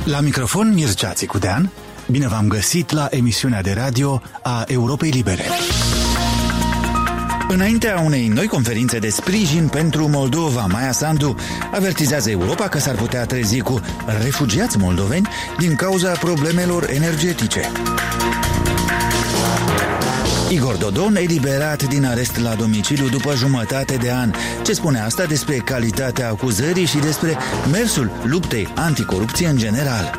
La microfon Mircea Țicudean, bine v-am găsit la emisiunea de radio a Europei Libere. Înaintea unei noi conferințe de sprijin pentru Moldova, Maia Sandu avertizează Europa că s-ar putea trezi cu refugiați moldoveni din cauza problemelor energetice. Igor Dodon eliberat din arest la domiciliu după jumătate de an. Ce spune asta despre calitatea acuzării și despre mersul luptei anticorupție în general?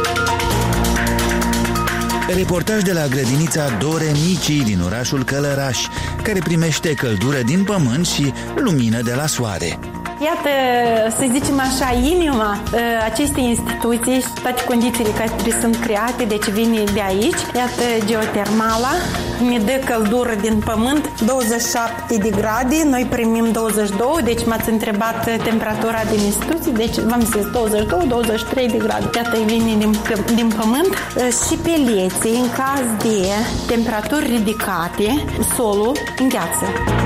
Reportaj de la grădinița Dore Micii din orașul Călăraș, care primește căldură din pământ și lumină de la soare. Iată, să zicem așa, inima acestei instituții și toate condițiile care sunt create, deci vine de aici. Iată, geotermala ne dă căldură din pământ, 27 de grade, noi primim 22, deci m-ați întrebat temperatura din instituție, deci v-am zis 22-23 de grade. Iată, vine din pământ și peleții, în caz de temperaturi ridicate, solul îngheață.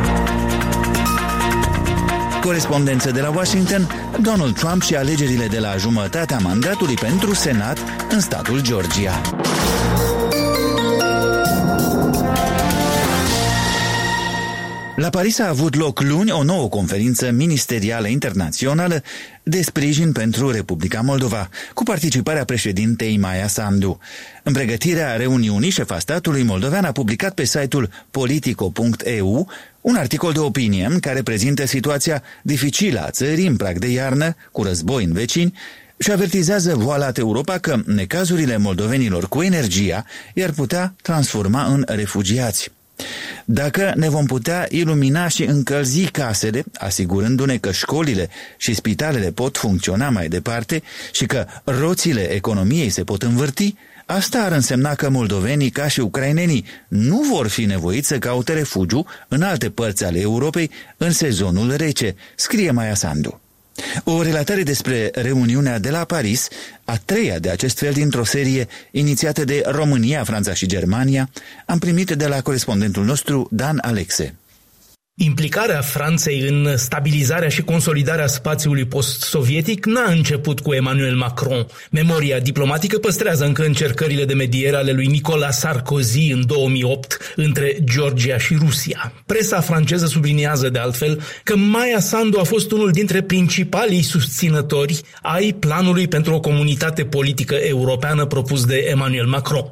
Corespondență de la Washington, Donald Trump și alegerile de la jumătatea mandatului pentru Senat în statul Georgia. La Paris a avut loc luni o nouă conferință ministerială internațională de sprijin pentru Republica Moldova, cu participarea președintei Maia Sandu. În pregătirea reuniunii, șefa statului moldovean a publicat pe site-ul politico.eu un articol de opinie care prezintă situația dificilă a țării în prag de iarnă, cu război în vecini, și avertizează voalat Europa că necazurile moldovenilor cu energia i-ar putea transforma în refugiați. Dacă ne vom putea ilumina și încălzi casele, asigurându-ne că școlile și spitalele pot funcționa mai departe și că roțile economiei se pot învârti, asta ar însemna că moldovenii, ca și ucrainenii, nu vor fi nevoiți să caute refugiu în alte părți ale Europei în sezonul rece, scrie Maia Sandu. O relatare despre reuniunea de la Paris, a treia de acest fel dintr-o serie inițiată de România, Franța și Germania, am primit de la corespondentul nostru Dan Alexe. Implicarea Franței în stabilizarea și consolidarea spațiului post-sovietic n-a început cu Emmanuel Macron. Memoria diplomatică păstrează încă încercările de mediere ale lui Nicolas Sarkozy în 2008 între Georgia și Rusia. Presa franceză subliniază de altfel că Maia Sandu a fost unul dintre principalii susținători ai planului pentru o comunitate politică europeană propus de Emmanuel Macron.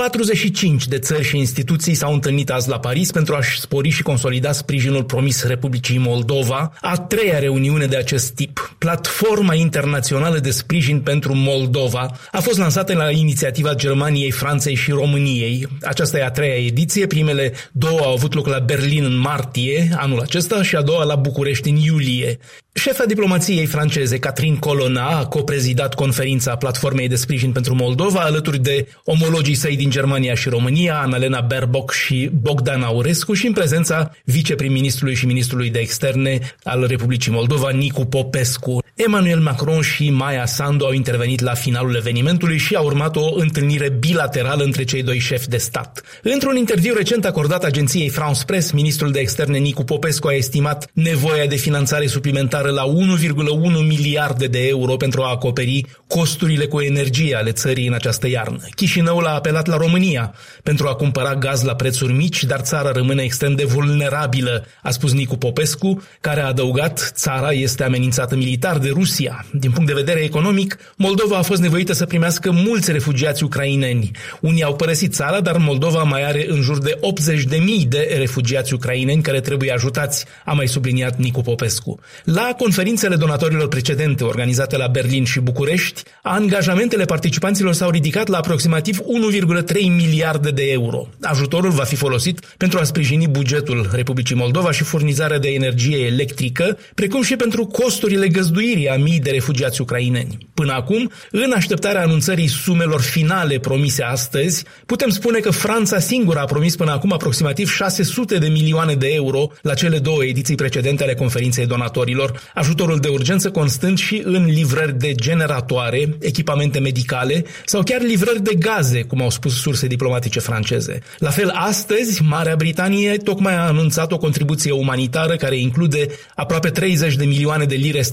45 de țări și instituții s-au întâlnit azi la Paris pentru a-și spori și consolida sprijinul promis Republicii Moldova, a treia reuniune de acest tip. Platforma internațională de sprijin pentru Moldova a fost lansată la inițiativa Germaniei, Franței și României. Aceasta e a treia ediție, primele două au avut loc la Berlin în martie anul acesta și a doua la București în iulie. Șefa diplomației franceze, Catherine Colonna, a coprezidat conferința Platformei de sprijin pentru Moldova alături de omologii săi din Germania și România, Annalena Baerbock și Bogdan Aurescu, și în prezența viceprim-ministrului și ministrului de externe al Republicii Moldova, Nicu Popescu. Emmanuel Macron și Maia Sandu au intervenit la finalul evenimentului și a urmat o întâlnire bilaterală între cei doi șefi de stat. Într-un interviu recent acordat agenției France Press, ministrul de externe Nicu Popescu a estimat nevoia de finanțare suplimentară la 1,1 miliarde de euro pentru a acoperi costurile cu energie ale țării în această iarnă. Chișinăul a apelat la România pentru a cumpăra gaz la prețuri mici, dar țara rămâne extrem de vulnerabilă, a spus Nicu Popescu, care a adăugat: țara este amenințată militar de Rusia. Din punct de vedere economic, Moldova a fost nevoită să primească mulți refugiați ucraineni. Unii au părăsit țara, dar Moldova mai are în jur de 80.000 de refugiați ucraineni care trebuie ajutați, a mai subliniat Nicu Popescu. La conferințele donatorilor precedente organizate la Berlin și București, angajamentele participanților s-au ridicat la aproximativ 1,3 miliarde de euro. Ajutorul va fi folosit pentru a sprijini bugetul Republicii Moldova și furnizarea de energie electrică, precum și pentru costurile găzduirii a mii de refugiați ucraineni. Până acum, în așteptarea anunțării sumelor finale promise astăzi, putem spune că Franța singură a promis până acum aproximativ 600 de milioane de euro la cele două ediții precedente ale conferinței donatorilor, ajutorul de urgență constând și în livrări de generatoare, echipamente medicale sau chiar livrări de gaze, cum au spus surse diplomatice franceze. La fel, astăzi, Marea Britanie tocmai a anunțat o contribuție umanitară care include aproape 30 de milioane de lire sterline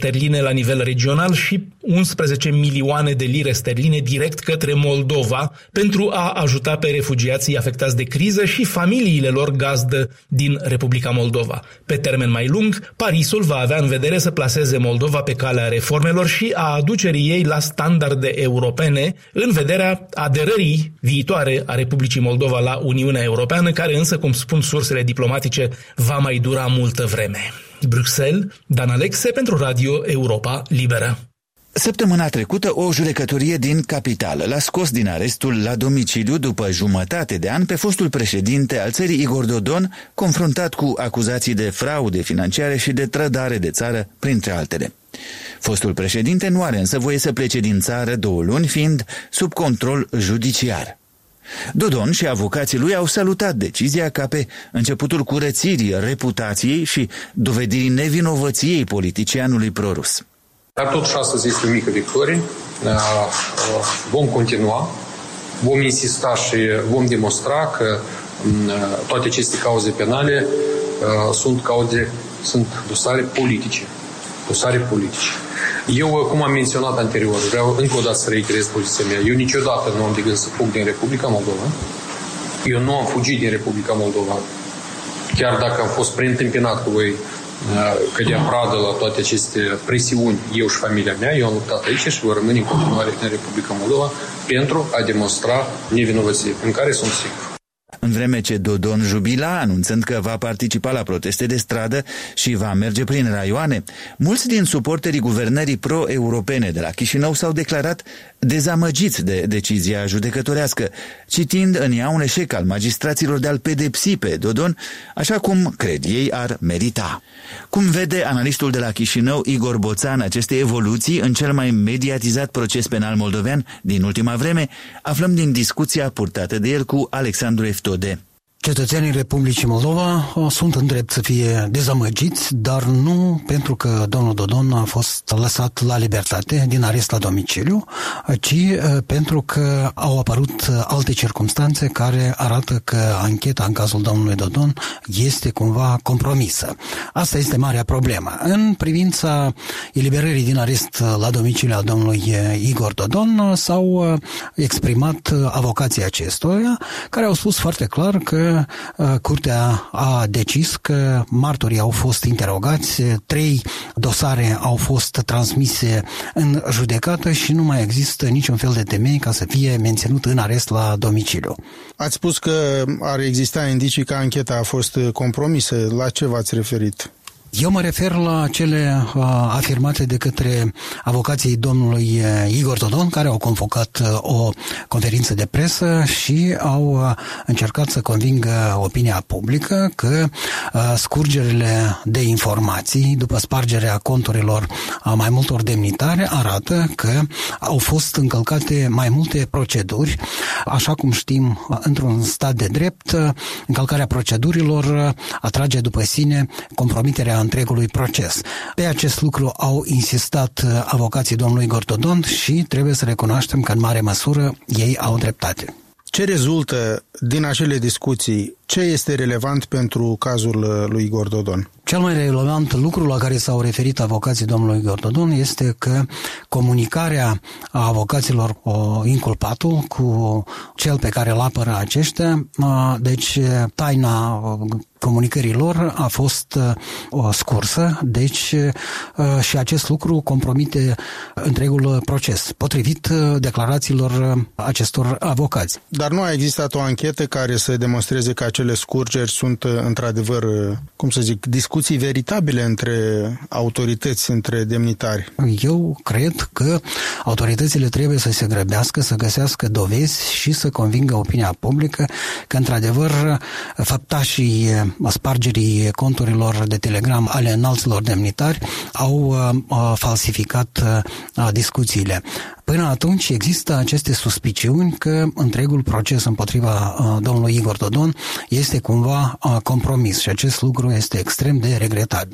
la nivel regional și 11 milioane de lire sterline direct către Moldova pentru a ajuta pe refugiații afectați de criză și familiile lor gazdă din Republica Moldova. Pe termen mai lung, Parisul va avea în vedere să plaseze Moldova pe calea reformelor și a aducerii ei la standarde europene în vederea aderării viitoare a Republicii Moldova la Uniunea Europeană, care însă, cum spun sursele diplomatice, va mai dura multă vreme. Bruxelles, Dan Alexe pentru Radio Europa Liberă. Săptămâna trecută, o judecătorie din capitală l-a scos din arestul la domiciliu după jumătate de an pe fostul președinte al țării Igor Dodon, confruntat cu acuzații de fraude financiare și de trădare de țară, printre altele. Fostul președinte nu are însă voie să plece din țară 2 luni, fiind sub control judiciar. Dodon și avocații lui au salutat decizia ca pe începutul curățirii reputației și dovedirii nevinovăției politicianului prorus. Dar totuși astăzi este o mică victorie. Vom continua, vom insista și vom demonstra că toate aceste cauze penale sunt dosare politice. Eu, cum am menționat anterior, vreau încă o dată să reiterez poziția mea. Eu niciodată nu am de gând să fug din Republica Moldova. Eu nu am fugit din Republica Moldova. Chiar dacă am fost preîntâmpinat cu voi cădea pradă la toate aceste presiuni, eu și familia mea, eu am luptat aici și voi rămâne în continuare în Republica Moldova pentru a demonstra nevinovăție, în care sunt sigur. În vreme ce Dodon jubila, anunțând că va participa la proteste de stradă și va merge prin raioane, mulți din suporterii guvernării pro-europene de la Chișinău s-au declarat dezamăgiți de decizia judecătorească, citind în ea un eșec al magistraților de a-l pedepsi pe Dodon, așa cum cred ei ar merita. Cum vede analistul de la Chișinău, Igor Boțan, aceste evoluții în cel mai mediatizat proces penal moldovean din ultima vreme, aflăm din discuția purtată de el cu Alexandru Eftode. Cetățenii Republicii Moldova sunt în drept să fie dezamăgiți, dar nu pentru că domnul Dodon a fost lăsat la libertate din arest la domiciliu, ci pentru că au apărut alte circumstanțe care arată că ancheta în cazul domnului Dodon este cumva compromisă. Asta este marea problemă. În privința eliberării din arest la domiciliu a domnului Igor Dodon s-au exprimat avocații acestuia, care au spus foarte clar că Curtea a decis că martorii au fost interogați, 3 dosare au fost transmise în judecată și nu mai există niciun fel de temei ca să fie menținut în arest la domiciliu. Ați spus că ar exista indicii că ancheta a fost compromisă. La ce v-ați referit? Eu mă refer la cele afirmate de către avocații domnului Igor Dodon, care au convocat o conferință de presă și au încercat să convingă opinia publică că scurgerile de informații după spargerea conturilor a mai multor demnitari arată că au fost încălcate mai multe proceduri. Așa cum știm, într-un stat de drept, încălcarea procedurilor atrage după sine compromiterea întregului proces. Pe acest lucru au insistat avocații domnului Igor Dodon și trebuie să recunoaștem că în mare măsură ei au dreptate. Ce rezultă din acele discuții? Ce este relevant pentru cazul lui Igor Dodon? Cel mai relevant lucru la care s-au referit avocații domnului Igor Dodon este că comunicarea a avocaților inculpatul cu cel pe care îl apără aceștia, deci taina comunicării lor a fost scursă, deci și acest lucru compromite întregul proces, potrivit declarațiilor acestor avocați. Dar nu a existat o anchetă care să demonstreze că acele scurgeri sunt într-adevăr, discuții veritabile între autorități, între demnitari? Eu cred că autoritățile trebuie să se grăbească, să găsească dovezi și să convingă opinia publică că într-adevăr făptașii spargerii conturilor de Telegram ale înalților demnitari au falsificat discuțiile. Până atunci există aceste suspiciuni că întregul proces împotriva domnului Igor Dodon este cumva compromis și acest lucru este extrem de regretabil.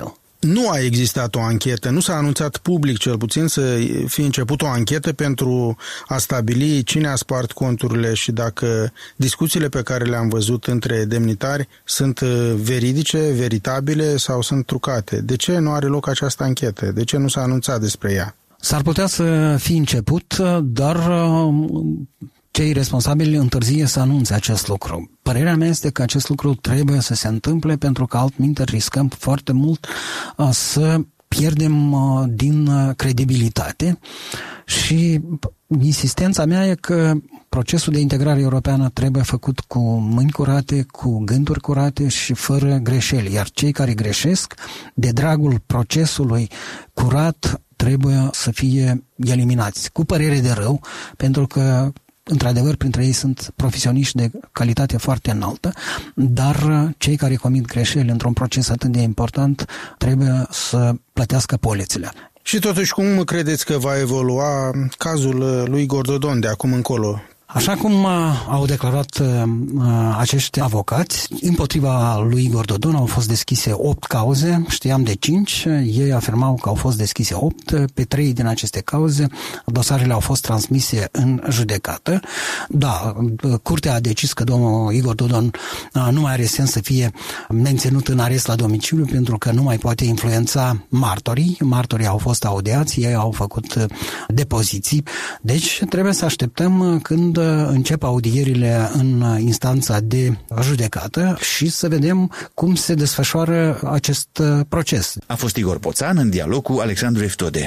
nu a existat o anchetă, nu s-a anunțat public cel puțin să fie început o anchetă pentru a stabili cine a spart conturile și dacă discuțiile pe care le-am văzut între demnitari sunt veridice, veritabile sau sunt trucate. De ce nu are loc această anchetă? De ce nu s-a anunțat despre ea? S-ar putea să fie început, dar cei responsabili întârzie să anunțe acest lucru. Părerea mea este că acest lucru trebuie să se întâmple pentru că altminte riscăm foarte mult să pierdem din credibilitate și insistența mea e că procesul de integrare europeană trebuie făcut cu mâini curate, cu gânduri curate și fără greșeli, iar cei care greșesc, de dragul procesului curat, trebuie să fie eliminați, cu părere de rău, pentru că într-adevăr, printre ei sunt profesioniști de calitate foarte înaltă, dar cei care comit greșeli într-un proces atât de important trebuie să plătească polițele. Și totuși, cum credeți că va evolua cazul lui Igor Dodon de acum încolo? Așa cum au declarat acești avocați, împotriva lui Igor Dodon au fost deschise 8 cauze, știam de 5, ei afirmau că au fost deschise 8, pe 3 din aceste cauze dosarele au fost transmise în judecată. Da, curtea a decis că domnul Igor Dodon nu mai are sens să fie menținut în arest la domiciliu pentru că nu mai poate influența martorii. Martorii au fost audiați, ei au făcut depoziții, deci trebuie să așteptăm când încep audierile în instanța de judecată și să vedem cum se desfășoară acest proces. A fost Igor Poțan în dialog cu Alexandru Eftode.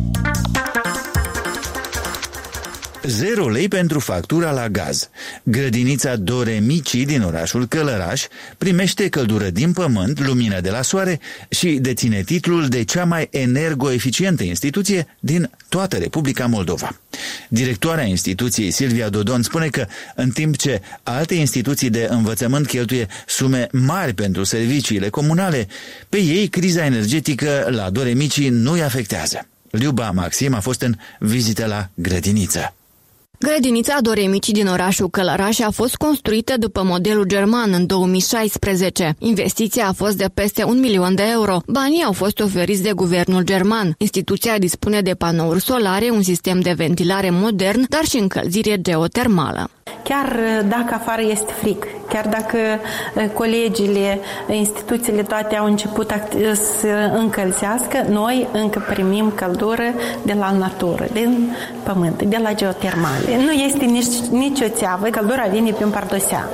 0 lei pentru factura la gaz. Grădinița Doremici din orașul Călăraș primește căldură din pământ, lumină de la soare și deține titlul de cea mai energoeficientă instituție din toată Republica Moldova. Directoarea instituției, Silvia Dodon, spune că în timp ce alte instituții de învățământ cheltuie sume mari pentru serviciile comunale, pe ei criza energetică la Doremici nu îi afectează. Liuba Maxim a fost în vizită la grădiniță. Grădinița Doremici din orașul Călăraș a fost construită după modelul german în 2016. Investiția a fost de peste 1 milion de euro. Banii au fost oferiți de guvernul german. Instituția dispune de panouri solare, un sistem de ventilare modern, dar și încălzire geotermală. Chiar dacă afară este frig, chiar dacă colegiile, instituțiile toate au început să încălzească, noi încă primim căldură de la natură, din pământ, de la geotermale. Nu este nici o țeavă, căldura vine prin pardosea.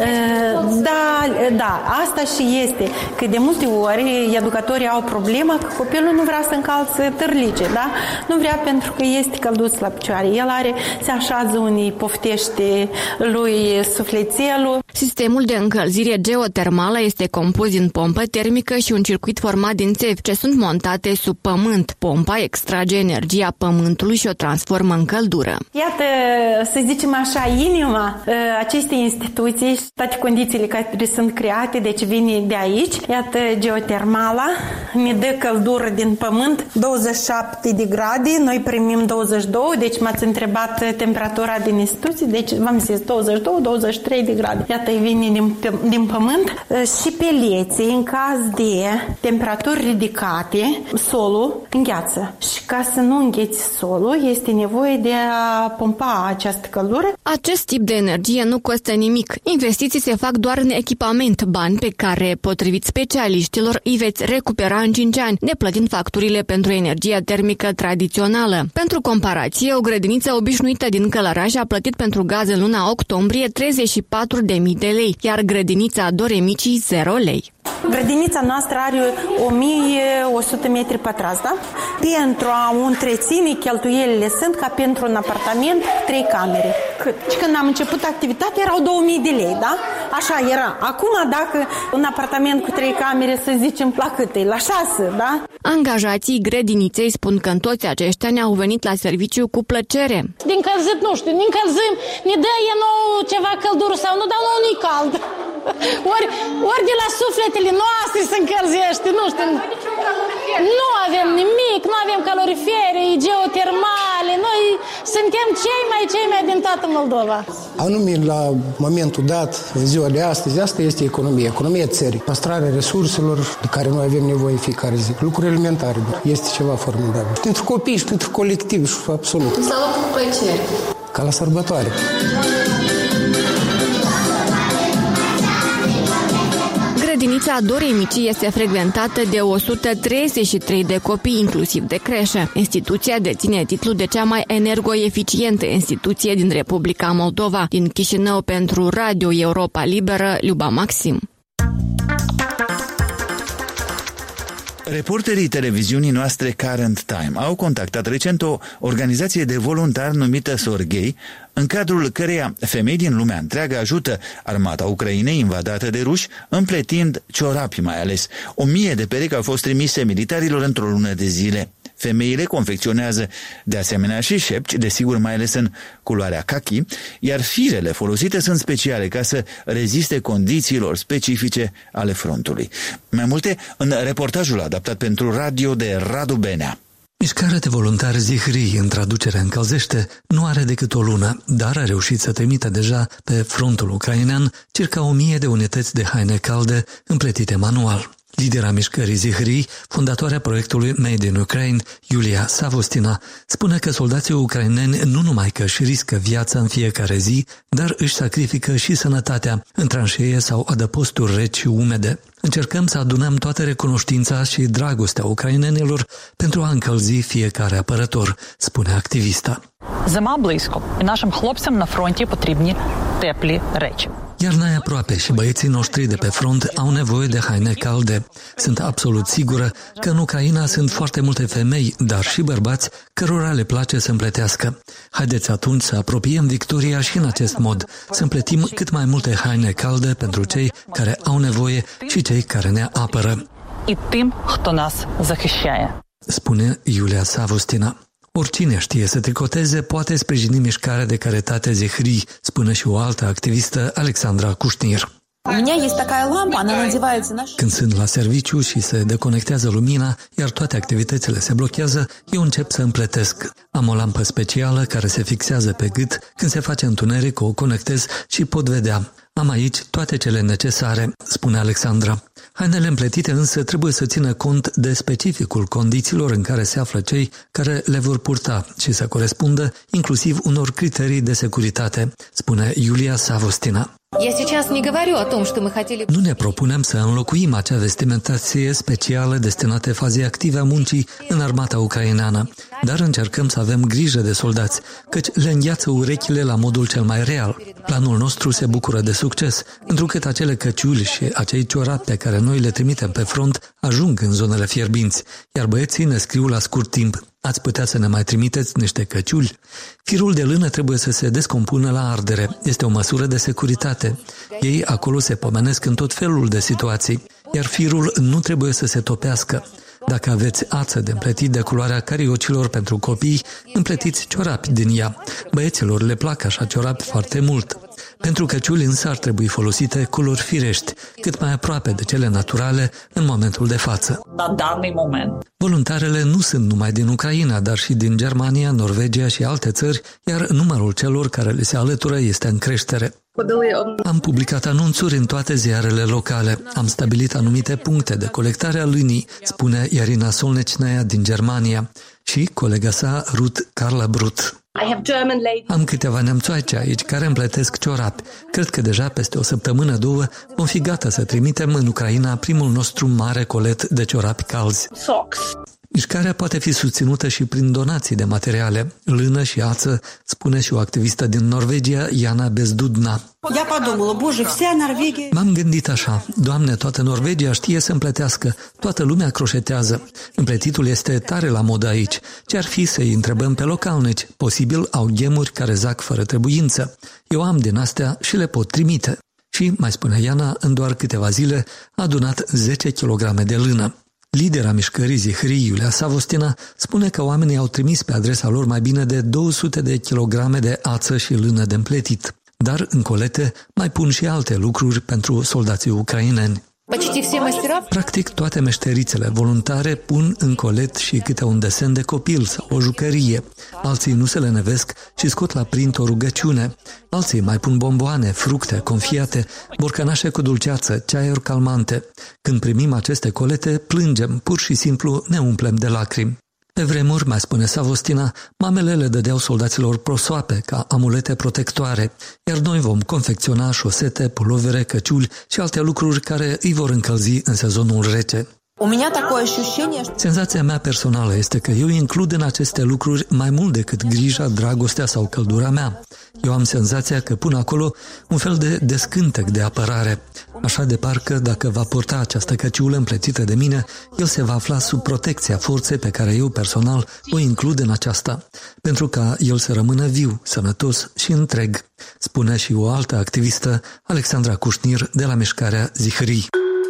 Da, asta și este, că de multe ori educatorii au problema că copilul nu vrea să încalțe târlice, da? Nu vrea pentru că este călduț la picioare. El se așează unii, poftește lui sufletelul. Sistemul de încălzire geotermală este compus din pompă termică și un circuit format din țevi ce sunt montate sub pământ. Pompa extrage energia pământului și o transformă în căldură. Iată, să zicem așa, inima acestei instituții, toate condițiile care sunt create, deci vine de aici. Iată, geotermala ne dă căldură din pământ, 27 de grade, noi primim 22, deci m-ați întrebat temperatura din instituție, deci v-am zis 22-23 de grade. Iată, vine din pământ și peleții, în caz de temperaturi ridicate, solul îngheață. Și ca să nu îngheți solul, este nevoie de a pompa această căldură. Acest tip de energie nu costă nimic. Investiții se fac doar în echipament, bani pe care, potrivit specialiștilor, îi veți recupera în 5 ani, neplătind facturile pentru energia termică tradițională. Pentru comparație, o grădiniță obișnuită din Călăraș a plătit pentru gaz în luna octombrie 34.000 de lei, iar grădinița Doremici 0 lei. Grădinița noastră are 1100 metri pătrați, da? Pentru a o întreține, cheltuielile sunt ca pentru un apartament cu 3 camere. Și când am început activitatea erau 2000 de lei, da? Așa era. Acum, dacă un apartament cu 3 camere, să zicem, la cât e? La 6, da? Angajații grădiniței spun că în toți aceștia ne-au venit la serviciu cu plăcere. Din încălzit, nu știu, ne încălzim, ne dă e nou ceva căldură sau nu, dar nu-i cald. Ori de la sufletele noastre se încălzește, nu știu. Nu avem nimic, nu avem calorifere, geotermale, noi suntem cei mai din toată Moldova. Anume, la momentul dat, în ziua de astăzi, asta este economia țării. Păstrarea resurselor de care noi avem nevoie fiecare zi. Lucruri elementare, este ceva formidabil. Pentru copii și pentru colectiv și absolut. Sau cu plăcere. Ca la sărbătoare. Grădinița Dorei Mici este frecventată de 133 de copii, inclusiv de creșă. Instituția deține titlul de cea mai energoeficientă instituție din Republica Moldova. Din Chișinău pentru Radio Europa Liberă, Luba Maxim. Reporterii televiziunii noastre Current Time au contactat recent o organizație de voluntari numită Sorghei, în cadrul căreia femei din lumea întreagă ajută armata Ucrainei invadată de ruși, împletind ciorapi mai ales. 1000 de perechi au fost trimise militarilor într-o lună de zile. Femeile confecționează de asemenea și șepci, desigur mai ales în culoarea kaki, iar firele folosite sunt speciale ca să reziste condițiilor specifice ale frontului. Mai multe în reportajul adaptat pentru radio de Radu Benea. Mișcarea de voluntari Zihrii, în traducere încălzește, nu are decât o lună, dar a reușit să trimită deja pe frontul ucrainean circa 1000 de unități de haine calde împletite manual. Lidera mișcării Zihrii, fondatoarea proiectului Made in Ukraine, Iulia Savostina, spune că soldații ucraineni nu numai că își riscă viața în fiecare zi, dar își sacrifică și sănătatea în tranșee sau adăposturi reci și umede. Încercăm să adunăm toată recunoștința și dragostea ucrainenilor pentru a încălzi fiecare apărător, spune activista. Zima близько, і нашим хлопцям на фронті потрібні теплі речі. Iarna e aproape și băieții noștri de pe front au nevoie de haine calde. Sunt absolut sigură că în Ucraina sunt foarte multe femei, dar și bărbați, cărora le place să împletească. Haideți atunci să apropiem victoria și în acest mod, să împletim cât mai multe haine calde pentru cei care au nevoie și cei care ne apără. І тим, хто нас захищає. Spune Iulia Savostina. Oricine știe să tricoteze poate sprijini mișcarea de caritate Zihrii, spune și o altă activistă, Alexandra Cușnir. Când sunt la serviciu și se deconectează lumina, iar toate activitățile se blochează, eu încep să împletesc. Am o lampă specială care se fixează pe gât, când se face întuneric o conectez și pot vedea. Am aici toate cele necesare, spune Alexandra. Hainele împletite însă trebuie să țină cont de specificul condițiilor în care se află cei care le vor purta și să corespundă inclusiv unor criterii de securitate, spune Iulia Savostina. Nu ne propunem să înlocuim acea vestimentație specială destinată fazei active a muncii în armata ucraineană, dar încercăm să avem grijă de soldați, căci le îngheață urechile la modul cel mai real. Planul nostru se bucură de succes, întrucât acele căciuli și acei ciorapi pe care noi le trimitem pe front ajung în zonele fierbinți, iar băieții ne scriu la scurt timp: ați putea să ne mai trimiteți niște căciuli? Firul de lână trebuie să se descompună la ardere. Este o măsură de securitate. Ei acolo se pomenesc în tot felul de situații, iar firul nu trebuie să se topească. Dacă aveți ață de împletit de culoarea cariocilor pentru copii, împletiți ciorapi din ea. Băieților le plac așa ciorapi foarte mult. Pentru căciuli însă ar trebui folosite culori firești, cât mai aproape de cele naturale în momentul de față. Voluntarele nu sunt numai din Ucraina, dar și din Germania, Norvegia și alte țări, iar numărul celor care le se alătură este în creștere. Am publicat anunțuri în toate ziarele locale. Am stabilit anumite puncte de colectare a lânii, spune Irina Solnecnaia din Germania și colega sa Ruth Carla Brut. Am câteva neamțoaice aici care împletesc ciorapi. Cred că deja peste o săptămână, două, vom fi gata să trimitem în Ucraina primul nostru mare colet de ciorapi calzi. Mișcarea poate fi susținută și prin donații de materiale, lână și ață, spune și o activistă din Norvegia, Jana Bezdudna. M-am gândit așa: Doamne, toată Norvegia știe să împletească, toată lumea croșetează. Împletitul este tare la modă aici. Ce-ar fi să-i întrebăm pe localnici? Posibil au ghemuri care zac fără trebuință. Eu am din astea și le pot trimite. Și, mai spune Iana, în doar câteva zile a adunat 10 kg de lână. Lidera mișcării Zihrii, Iulia Savostina, spune că oamenii au trimis pe adresa lor mai bine de 200 de kilograme de ață și lână de împletit. Dar în colete mai pun și alte lucruri pentru soldații ucraineni. Practic, toate meșterițele voluntare pun în colet și câte un desen de copil sau o jucărie. Alții nu se lenevesc și scot la print o rugăciune. Alții mai pun bomboane, fructe, confiate, borcănașe cu dulceață, ceaiuri calmante. Când primim aceste colete, plângem, pur și simplu ne umplem de lacrimi. Pe vremuri, mai spune Savostina, mamele le dădeau soldaților prosoape ca amulete protectoare, iar noi vom confecționa șosete, pulovere, căciuli și alte lucruri care îi vor încălzi în sezonul rece. Senzația mea personală este că eu includ în aceste lucruri mai mult decât grija, dragostea sau căldura mea. Eu am senzația că pun acolo un fel de descântec de apărare. Așa de parcă dacă va purta această căciulă împletită de mine, el se va afla sub protecția forței pe care eu personal o includ în aceasta, pentru ca el să rămână viu, sănătos și întreg, spune și o altă activistă, Alexandra Cușnir, de la mișcarea Zihrii.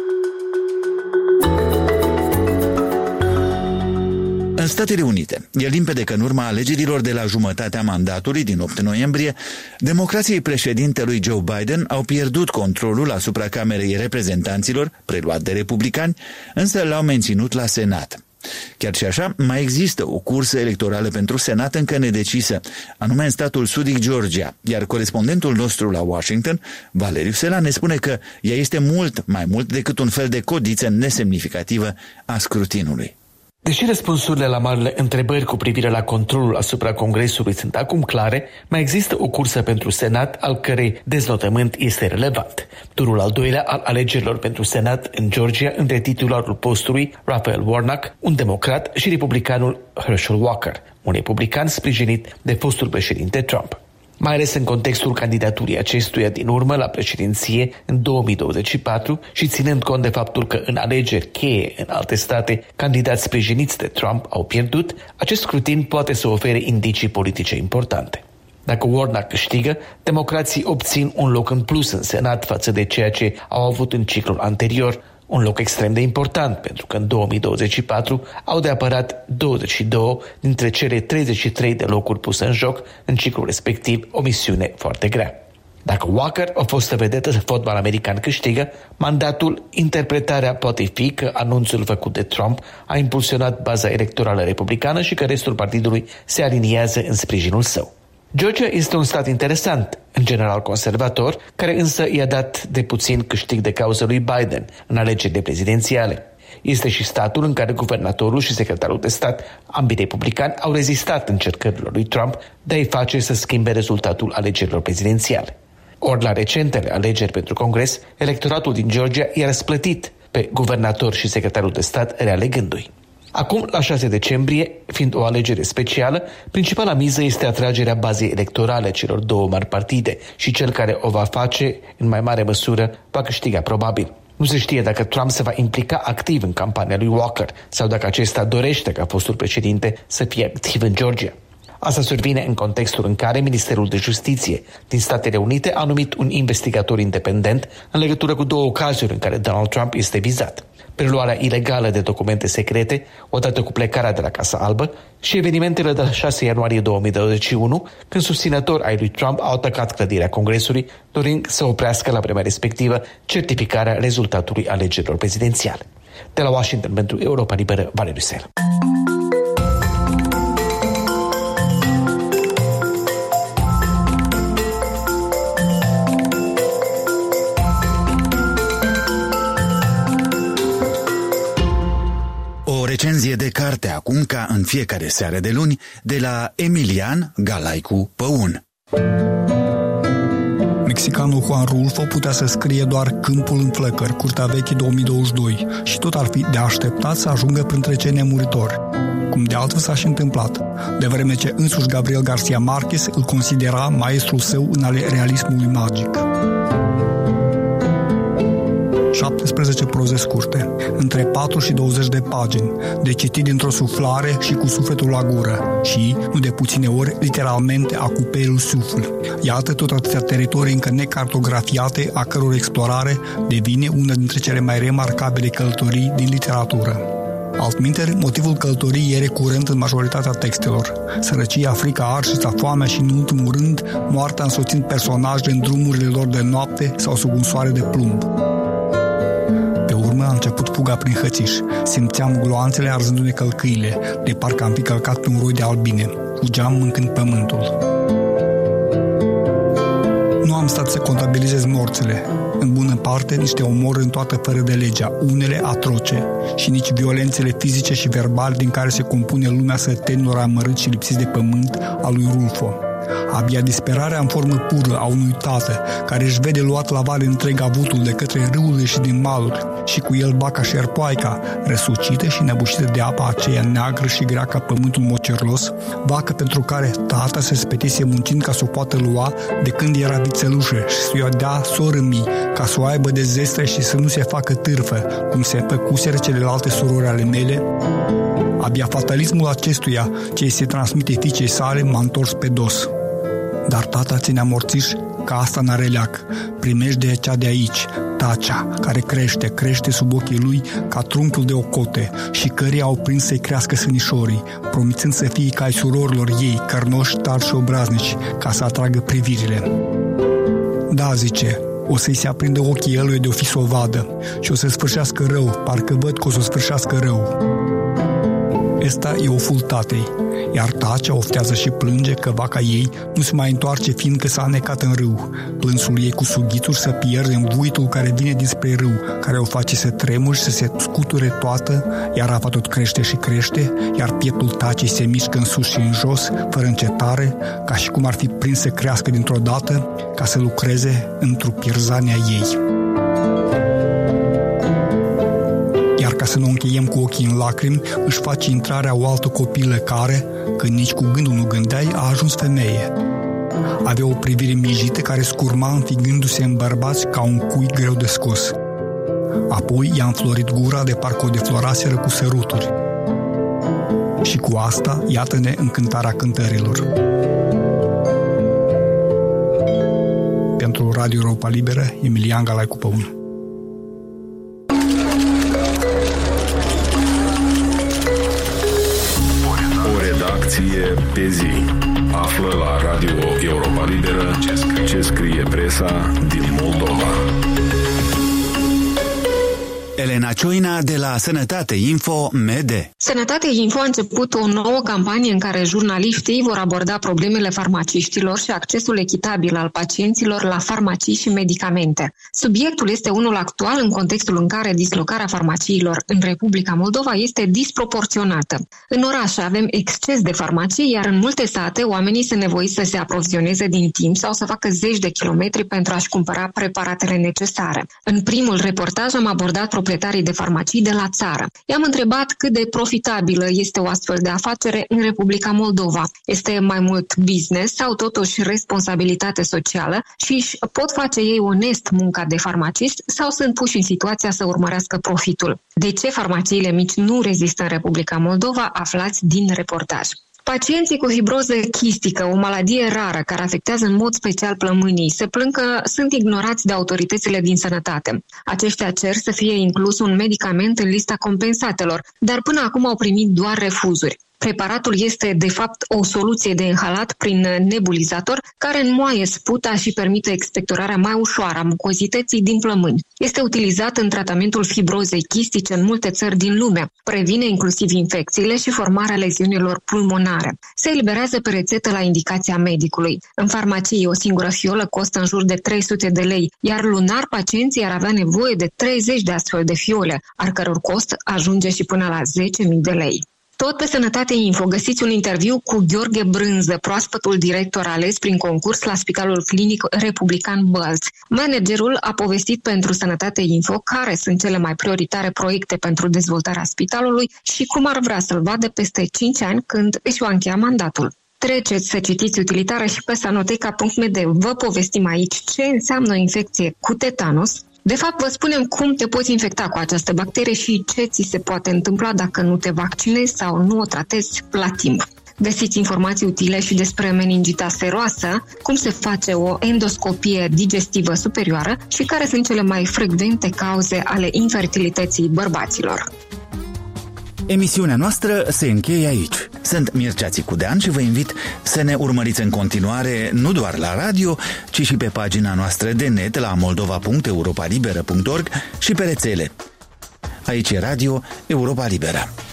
În Statele Unite, e limpede că în urma alegerilor de la jumătatea mandatului din 8 noiembrie, democrații președintelui Joe Biden au pierdut controlul asupra Camerei Reprezentanților, preluat de republicani, însă l-au menținut la Senat. Chiar și așa, mai există o cursă electorală pentru Senat încă nedecisă, anume în statul sudic Georgia, iar corespondentul nostru la Washington, Valeriu Sela, ne spune că ea este mult mai mult decât un fel de codiță nesemnificativă a scrutinului. Deși răspunsurile la marile întrebări cu privire la controlul asupra Congresului sunt acum clare, mai există o cursă pentru Senat al cărei dezvoltament este relevant. Turul al doilea al alegerilor pentru Senat în Georgia între titularul postului Raphael Warnock, un democrat, și republicanul Herschel Walker, un republican sprijinit de fostul președinte Trump. Mai ales în contextul candidaturii acestuia din urmă la președinție în 2024 și ținând cont de faptul că în alegeri cheie în alte state candidați sprijiniți de Trump au pierdut, acest scrutin poate să ofere indicii politice importante. Dacă Warnock câștigă, democrații obțin un loc în plus în Senat față de ceea ce au avut în ciclul anterior, un loc extrem de important, pentru că în 2024 au de apărat 22 dintre cele 33 de locuri puse în joc în ciclul respectiv, o misiune foarte grea. Dacă Walker, o fostă vedetă de fotbal american, câștigă mandatul, interpretarea poate fi că anunțul făcut de Trump a impulsionat baza electorală republicană și că restul partidului se aliniază în sprijinul său. Georgia este un stat interesant, în general conservator, care însă i-a dat de puțin câștig de cauză lui Biden în alegerile prezidențiale. Este și statul în care guvernatorul și secretarul de stat, ambii republicani, au rezistat încercărilor lui Trump de a-i face să schimbe rezultatul alegerilor prezidențiale. Ori la recentele alegeri pentru Congres, electoratul din Georgia i-a răsplătit pe guvernator și secretarul de stat realegându-i. Acum, la 6 decembrie, fiind o alegere specială, principala miză este atragerea bazei electorale celor două mari partide și cel care o va face, în mai mare măsură, va câștiga probabil. Nu se știe dacă Trump se va implica activ în campania lui Walker sau dacă acesta dorește ca fostul președinte să fie activ în Georgia. Asta survine în contextul în care Ministerul de Justiție din Statele Unite a numit un investigator independent în legătură cu două cazuri în care Donald Trump este vizat: preluarea ilegală de documente secrete, odată cu plecarea de la Casa Albă, și evenimentele de la 6 ianuarie 2021, când susținători ai lui Trump au atacat clădirea Congresului, dorind să oprească la vremea respectivă certificarea rezultatului alegerilor prezidențiale. De la Washington pentru Europa Liberă, Valeriu Sela. Recenzie de carte acum, ca în fiecare seară de luni, de la Emilian Galaicu Păun. Mexicanul Juan Rulfo putea să scrie doar Câmpul în flăcări, Curtea Veche 2022, și tot ar fi de așteptat să ajungă printre cei nemuritori. Cum de altfel s-a și întâmplat, de vreme ce însuși Gabriel Garcia Marquez îl considera maestrul său în ale realismului magic. 17 proze scurte, între 4 și 20 de pagini, de citit dintr-o suflare și cu sufletul la gură și, nu de puține ori, literalmente a cupeilul sufl. Iată tot atâtea teritorii încă necartografiate, a căror explorare devine una dintre cele mai remarcabile călătorii din literatură. Altminteri, motivul călătoriei e recurent în majoritatea textelor: sărăcia, frica, arșița, foamea și, în ultimul rând, moartea însoțind personajele în drumurile lor de noapte sau sub un soare de plumb. Pe a început fuga prin hățiș. Simțeam gloanțele arzându-ne călcâile, de parcă am fi călcat pe un roi de albine. Fugeam mâncând pământul. Nu am stat să contabilizez morțile. În bună parte, niște omoruri în toată fără de legea, unele atroce, și nici violențele fizice și verbale din care se compune lumea sătenilor amărâți și lipsiți de pământ a lui Rulfo. Abia disperarea în formă pură a unui tată care își vede luat la vale întreg avutul de către râurile și din maluri și cu el baca și erpoaica, răsucită și nebușită de apa aceea neagră și grea ca pământul mocerlos, vacă pentru care tata se spetise muncind ca să o poată lua de când era vițelușă și să-i o dea sorâmii ca să o aibă de zestre și să nu se facă târfă, cum se făcuseră celelalte surori ale mele. Abia fatalismul acestuia ce îi se transmite fiicei sale m-a întors pe dos. Dar tata ținea morțiș ca asta n-are leac. Primejdea cea de aici, tacea, care crește sub ochii lui ca trunchiul de ocote și căreia au prins să-i crească sânișorii, promițând să fie ca ai surorilor ei, cărnoși, tari și obraznici, ca să atragă privirile. Da, zice, o să-i se aprindă ochii elui de o fi să o vadă și o să sfârșească rău, parcă văd că o să sfârșească rău. Ăsta e oful tatei, iar tacea oftează și plânge că vaca ei nu se mai întoarce fiindcă s-a anecat în râu. Plânsul ei cu sughițuri să pierde în vuitul care vine dinspre râu, care o face să tremuri și să se scuture toată, iar apa tot crește și crește, iar pieptul tacei se mișcă în sus și în jos, fără încetare, ca și cum ar fi prins să crească dintr-o dată, ca să lucreze într-o pierzania ei. Iar ca să nu încheiem cu ochii în lacrimi, își face intrarea o altă copilă care, când nici cu gândul nu gândeai, a ajuns femeie. Avea o privire mijită care scurma înfigându-se în bărbați ca un cui greu de scos. Apoi i-a înflorit gura de parcă o defloraseră cu săruturi. Și cu asta, iată-ne încântarea cântărilor. Pentru Radio Europa Liberă, Emilian Galai cu Păun. Pe zi. Află la Radio Europa Liberă ce scrie presa din Moldova. Elena Cioina de la Sănătate Info Mede. Sănătate Info a început o nouă campanie în care jurnaliștii vor aborda problemele farmaciștilor și accesul echitabil al pacienților la farmacii și medicamente. Subiectul este unul actual în contextul în care dislocarea farmaciilor în Republica Moldova este disproporționată. În orașe avem exces de farmacii, iar în multe sate oamenii sunt nevoiți să se aprovizioneze din timp sau să facă zeci de kilometri pentru a-și cumpăra preparatele necesare. În primul reportaj am abordat proprietarii de farmacii de la țară. I-am întrebat cât de profitabilă este o astfel de afacere în Republica Moldova. Este mai mult business sau totuși responsabilitate socială și își pot face ei onest munca de farmacist sau sunt puși în situația să urmărească profitul? De ce farmaciile mici nu rezistă în Republica Moldova? Aflați din reportaj. Pacienții cu fibroză chistică, o maladie rară care afectează în mod special plămânii, se plâng că sunt ignorați de autoritățile din sănătate. Aceștia cer să fie inclus un medicament în lista compensatelor, dar până acum au primit doar refuzuri. Preparatul este, de fapt, o soluție de inhalat prin nebulizator care înmoaie sputa și permite expectorarea mai ușoară a mucozității din plămâni. Este utilizat în tratamentul fibrozei chistice în multe țări din lume. Previne inclusiv infecțiile și formarea leziunilor pulmonare. Se eliberează pe rețetă la indicația medicului. În farmacie, o singură fiolă costă în jur de 300 de lei, iar lunar pacienții ar avea nevoie de 30 de astfel de fiole, al căror cost ajunge și până la 10.000 de lei. Tot pe Sănătate Info găsiți un interviu cu Gheorghe Brânză, proaspătul director ales prin concurs la Spitalul Clinic Republican Bălți. Managerul a povestit pentru Sănătate Info care sunt cele mai prioritare proiecte pentru dezvoltarea spitalului și cum ar vrea să-l vadă peste 5 ani când își va încheia mandatul. Treceți să citiți utilitară și pe sanoteca.md. Vă povestim aici ce înseamnă o infecție cu tetanus. De fapt, vă spunem cum te poți infecta cu această bacterie și ce ți se poate întâmpla dacă nu te vaccinezi sau nu o tratezi la timp. Găsiți informații utile și despre meningita seroasă, cum se face o endoscopie digestivă superioară și care sunt cele mai frecvente cauze ale infertilității bărbaților. Emisiunea noastră se încheie aici. Sunt Mircea Țicudean și vă invit să ne urmăriți în continuare nu doar la radio, ci și pe pagina noastră de net la moldova.europalibera.org și pe rețele. Aici e Radio Europa Liberă.